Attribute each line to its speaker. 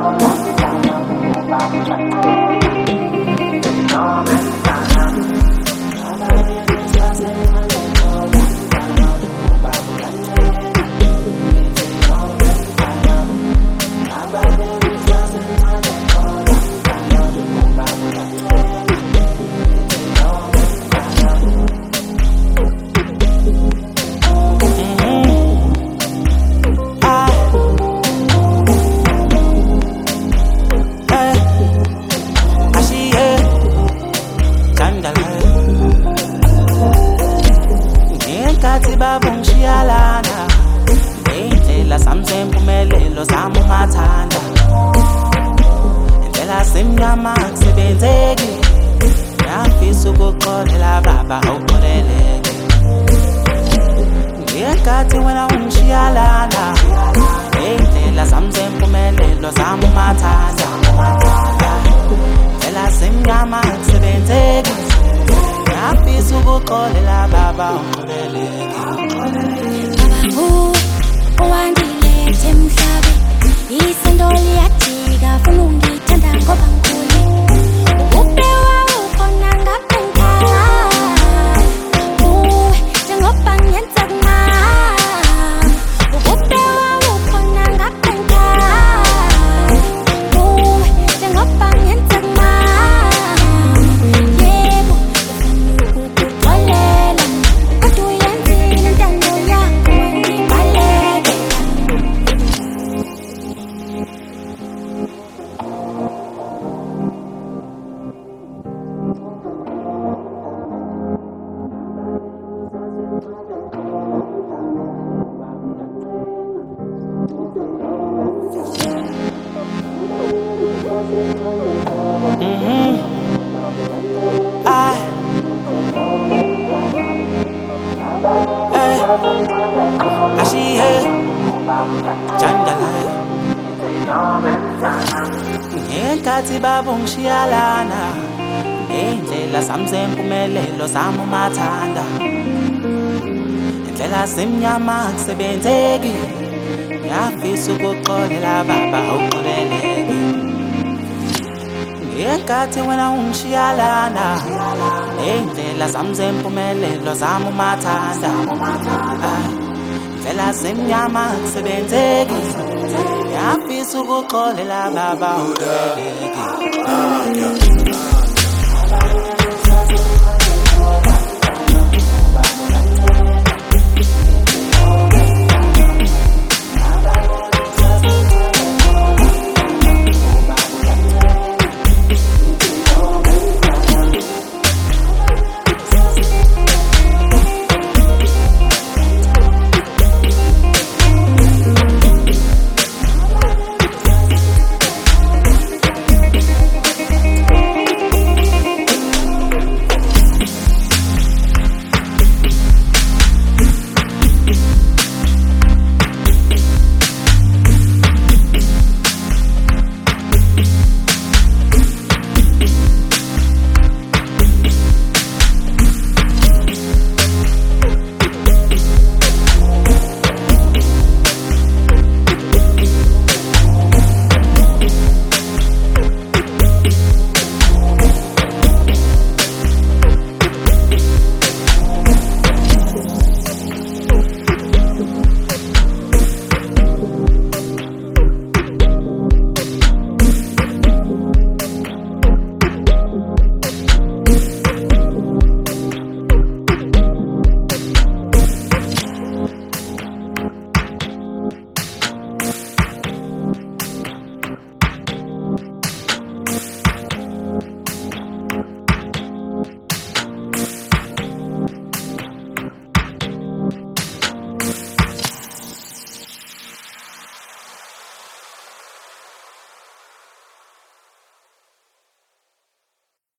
Speaker 1: Ngenkathi babongishiyalana ngey'ndlela sami zempumelelo zami umathanda indlela simnyama akusebenzeki ngiyafisa ukuxolela baba awuxoleleke ngenkathi wena ungishiyalana ngey'ndlela sami zempumelelo zami umathanda indlela simnyama akusebenzeki ngiyafisa ukuxolela baba awuxoleleke
Speaker 2: owangilethe emhlabeni isanto liyajika funa ungithanda ngoba ngikhule ubube wawukhona ngapha ngikhaya uwe njengoba ngenza kumama ubube wawukhona ngapha ngikhaya uwe njengoba ngenza kumama yebo ukuxolela kodwa uyenzile intando yakho wangibaleke
Speaker 1: ngenkathi babongishiyalana ngey'ndlela sami zempumelelo zami umathanda indlela simnyama akusebenzeki ngiyafisa ukuxolela baba awuxoleleke ngenkathi wena ungishiyalana ngey'ndlela zami zempumelelo zami umathanda indlela simnyama akusebenzeki ngiyafisa ukuxolela baba awuxoleleke